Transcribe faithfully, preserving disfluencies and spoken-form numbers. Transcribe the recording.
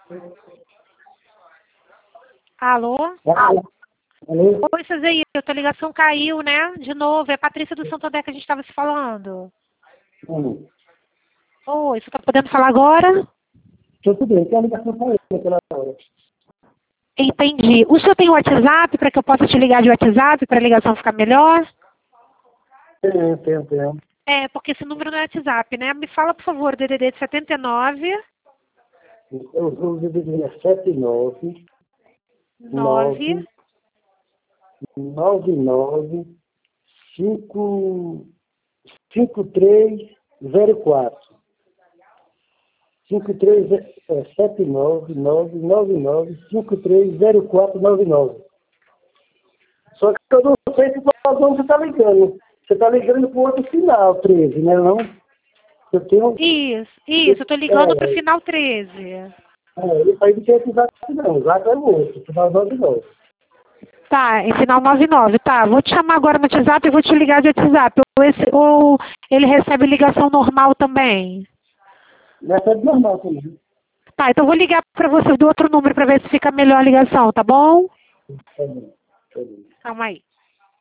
Alô? Alô? Alô? Oi, Cezinha, a ligação caiu, né? De novo, é a Patrícia do Santander que a gente estava se falando. Hum. Oi, você está podendo falar agora? Tudo bem, tem a ligação para ele naquela hora. Entendi. O senhor tem WhatsApp para que eu possa te ligar de WhatsApp para a ligação ficar melhor? Tem, tem, tem. É, porque esse número não é WhatsApp, né? Me fala, por favor, D D D de setenta e nove, Eu vou dividir sete nove nove, nove nove nove cinco cinco três zero quatro cinco três é, sete nove nove nove nove cinco três zero quatro nove nove. Só que eu não sei se qual nome você está ligando. Você está ligando para o outro final, treze, né? Não? Eu tenho. Isso, isso, eu tô ligando É, pro final treze. é, isso aí não tem WhatsApp não. O Zaco é o outro, final nove nove. Tá, em final noventa e nove, tá. Vou te chamar agora no WhatsApp e vou te ligar de WhatsApp. Ou, esse- ou ele recebe ligação normal também? Nessa é normal também. Tá, então eu vou ligar pra você do outro número pra ver se fica melhor a ligação, tá bom? Tá bom, tá bom. Calma aí.